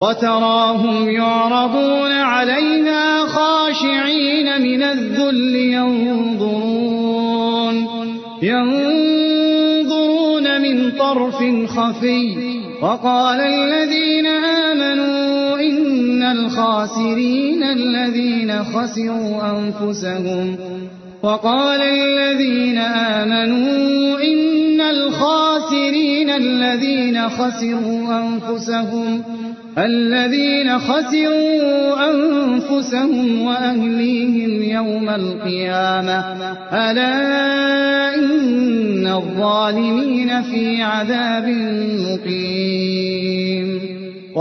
وتراهم يعرضون عليها خاشعين من الذل ينظرون من طرف خفي. وقال الذين آمنوا إن الخاسرين الذين خسروا أنفسهم وأهليهم يوم القيامة ألا إن الظالمين في عذاب مقيم.